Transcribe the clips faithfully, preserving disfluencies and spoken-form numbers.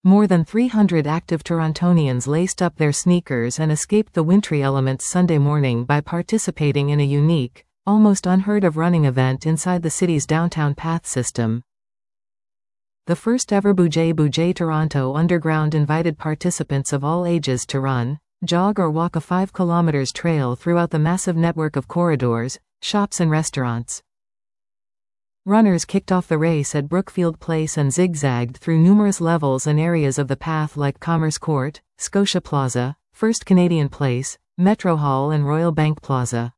More than three hundred active Torontonians laced up their sneakers and escaped the wintry elements Sunday morning by participating in a unique, almost unheard-of running event inside the city's downtown path system. The first ever Bouger Bouger Toronto Underground invited participants of all ages to run, jog or walk a five kilometers trail throughout the massive network of corridors, shops and restaurants. Runners kicked off the race at Brookfield Place and zigzagged through numerous levels and areas of the path like Commerce Court, Scotia Plaza, First Canadian Place, Metro Hall and Royal Bank Plaza.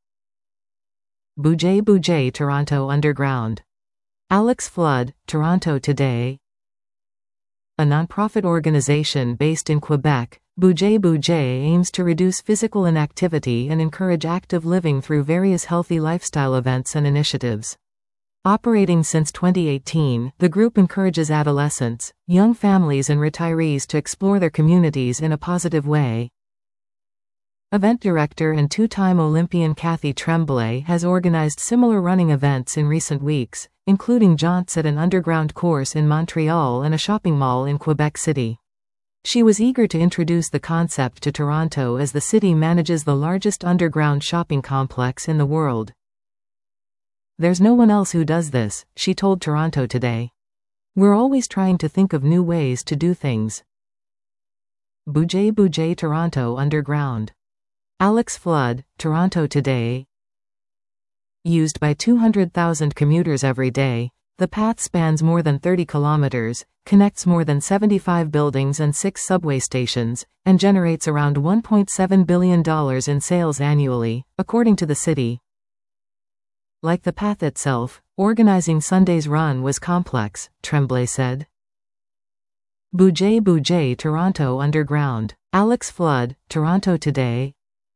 Bouger Bouger Toronto Underground. Alex Flood, Toronto Today. A nonprofit organization based in Quebec, Bouger Bouger aims to reduce physical inactivity and encourage active living through various healthy lifestyle events and initiatives. Operating since twenty eighteen, the group encourages adolescents, young families and retirees to explore their communities in a positive way. Event director and two-time Olympian Cathy Tremblay has organized similar running events in recent weeks, including jaunts at an underground course in Montreal and a shopping mall in Quebec City. She was eager to introduce the concept to Toronto as the city manages the largest underground shopping complex in the world. "There's no one else who does this," she told Toronto Today. "We're always trying to think of new ways to do things." Bouger Bouger Toronto Underground. Alex Flood, Toronto Today. Used by two hundred thousand commuters every day, the path spans more than thirty kilometers, connects more than seventy-five buildings and six subway stations, and generates around one point seven billion dollars in sales annually, according to the city. Like the path itself, organizing Sunday's run was complex, Tremblay said. Bouger Bouger Toronto Underground. Alex Flood, Toronto Today.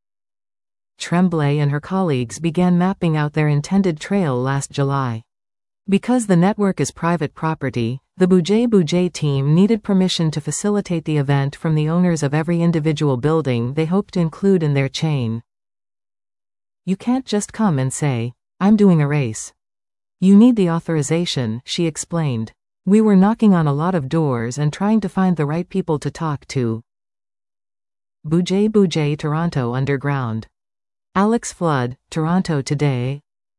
Tremblay and her colleagues began mapping out their intended trail last July. Because the network is private property, the Bouger Bouger team needed permission to facilitate the event from the owners of every individual building they hoped to include in their chain. "You can't just come and say, 'I'm doing a race.' You need the authorization," she explained. "We were knocking on a lot of doors and trying to find the right people to talk to." Bouger Bouger Toronto Underground. Alex Flood, Toronto Today.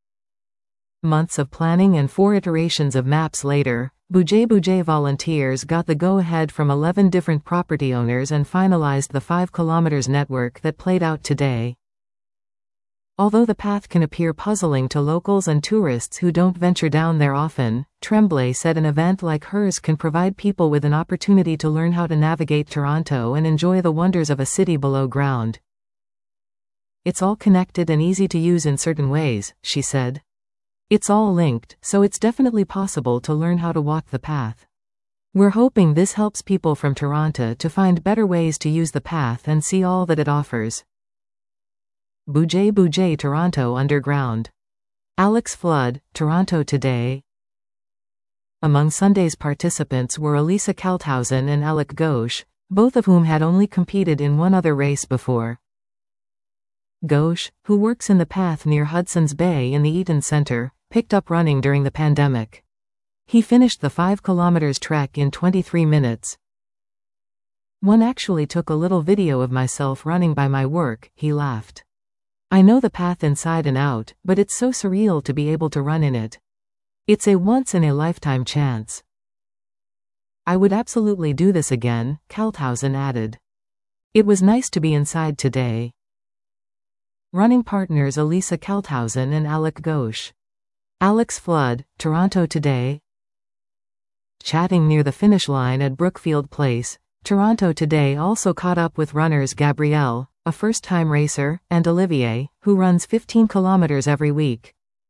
Months of planning and four iterations of maps later, Bouger Bouger volunteers got the go-ahead from eleven different property owners and finalized the five kilometers network that played out today. Although the path can appear puzzling to locals and tourists who don't venture down there often, Tremblay said an event like hers can provide people with an opportunity to learn how to navigate Toronto and enjoy the wonders of a city below ground. "It's all connected and easy to use in certain ways," she said. "It's all linked, so it's definitely possible to learn how to walk the path. We're hoping this helps people from Toronto to find better ways to use the path and see all that it offers." Bouger Bouger Toronto Underground. Alex Flood, Toronto Today. Among Sunday's participants were Elisa Kalthausen and Alec Gauche, both of whom had only competed in one other race before. Gauche, who works in the path near Hudson's Bay in the Eaton Centre, picked up running during the pandemic. He finished the five kilometers trek in twenty-three minutes. "One actually took a little video of myself running by my work," he laughed. "I know the path inside and out, but it's so surreal to be able to run in it. It's a once-in-a-lifetime chance. I would absolutely do this again," Kalthausen added. "It was nice to be inside today." Running partners Elisa Kalthausen and Alec Gauche. Alex Flood, Toronto Today. Chatting near the finish line at Brookfield Place, Toronto Today also caught up with runners Gabrielle, a first-time racer, and Olivier, who runs fifteen kilometers every week.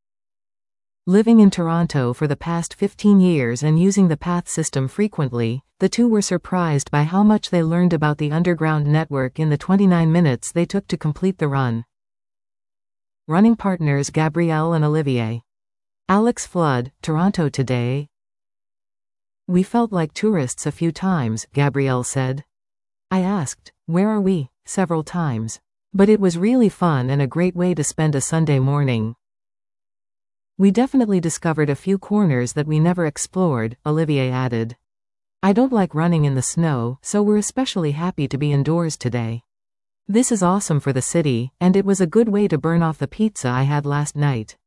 Living in Toronto for the past fifteen years and using the path system frequently, the two were surprised by how much they learned about the underground network in the twenty-nine minutes they took to complete the run. Running partners Gabrielle and Olivier. Alex Flood, Toronto Today. "We felt like tourists a few times," Gabrielle said. "I asked, 'Where are we?' several times. But it was really fun and a great way to spend a Sunday morning. We definitely discovered a few corners that we never explored," Olivier added. I don't like running in the snow, so we're especially happy to be indoors today. This is awesome for the city, and it was a good way to burn off the pizza I had last night.